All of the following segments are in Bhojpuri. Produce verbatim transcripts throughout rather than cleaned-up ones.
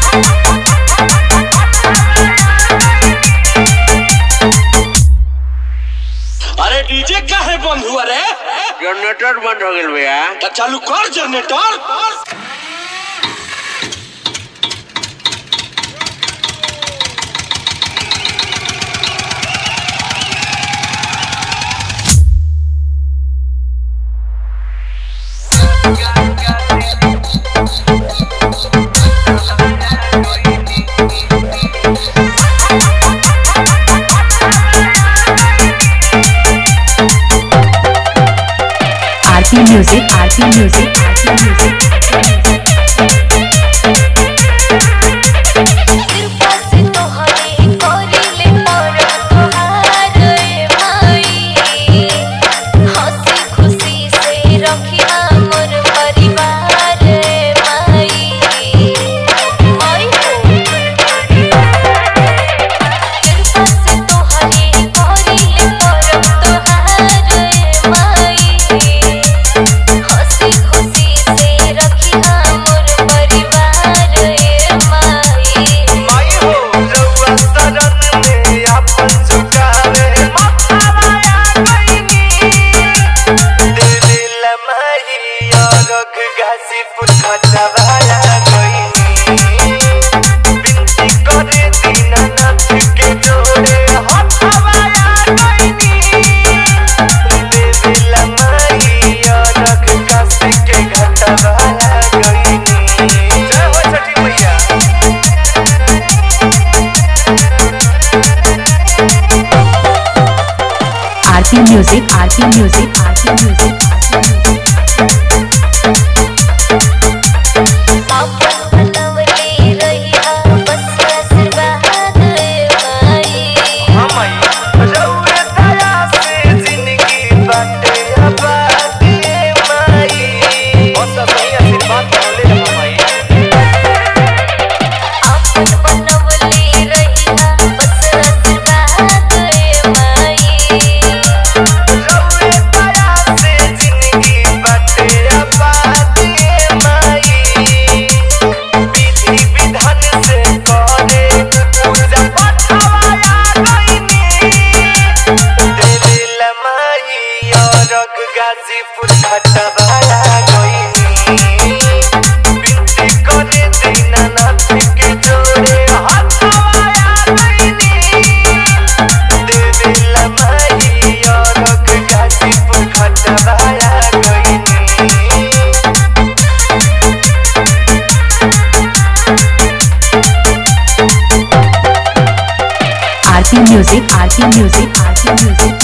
अरे डीजे काहे बंद हुआ रे? जनरेटर बंद हो गया भैया। तो चालू कर जनरेटर। आरती म्यूजिक आरती म्यूजिक आरती म्यूजिक आरती म्यूजिक आरती म्यूजिक आरती म्यूजिक गाजीपुर घटवाया गईनी बिनती करे दीनानाथ के जोड़े हथवाया गईनी देवेला माई और गाजीपुर घटवाया गईनी आरती म्यूजिक आरती म्यूजिक आरती म्यूजिक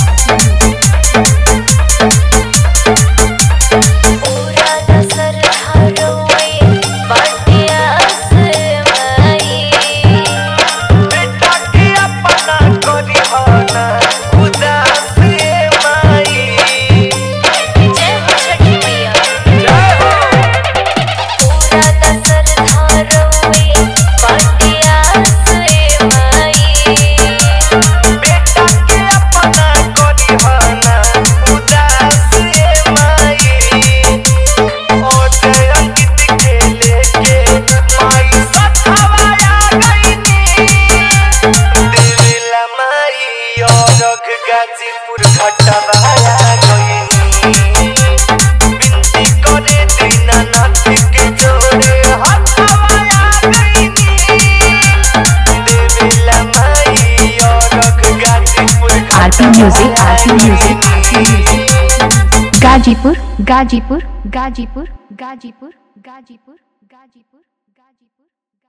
गाजीपुर घटवाया गईनी बिनती करे दीनानाथ के जोड़े हथवाया गईनी देवेला माई और गाजीपुर आरती म्यूजिक आरती म्यूजिक आरती म्यूजिक गाजीपुर गाजीपुर गाजीपुर गाजीपुर गाजीपुर गाजीपुर